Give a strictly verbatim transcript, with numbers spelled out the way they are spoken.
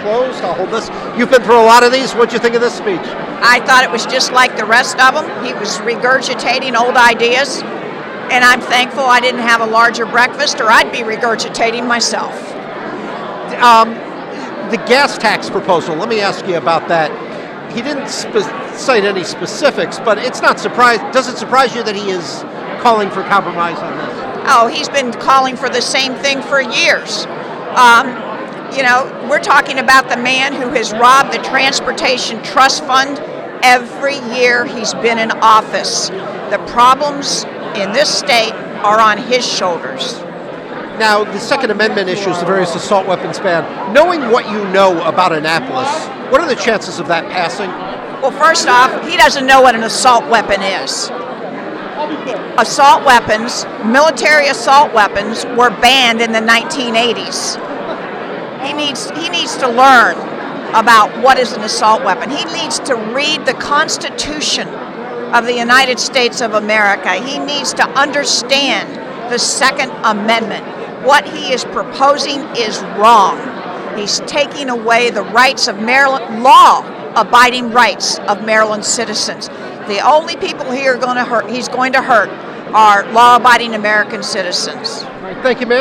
closed. I'll hold this. You've been through a lot of these. What'd you think of this speech? I thought it was just like the rest of them. He was regurgitating old ideas, and I'm thankful I didn't have a larger breakfast, or I'd be regurgitating myself. Um, the gas tax proposal, let me ask you about that. He didn't spe- cite any specifics, but it's not surprise. Does it surprise you that he is calling for compromise on this? Oh, he's been calling for the same thing for years. Um, you know, we're talking about the man who has robbed the Transportation Trust Fund every year he's been in office. The problems in this state are on his shoulders. Now, the Second Amendment issues, the various assault weapons ban. Knowing what you know about Annapolis, what are the chances of that passing? Well, first off, he doesn't know what an assault weapon is. Assault weapons, military assault weapons, were banned in the nineteen eighties. He needs, he needs to learn about what is an assault weapon. He needs to read the Constitution of the United States of America. He needs to understand the Second Amendment. What he is proposing is wrong. He's taking away the rights of Maryland, law-abiding rights of Maryland citizens. The only people he are going to hurt, he's going to hurt are law-abiding American citizens. All right, thank you, ma'am.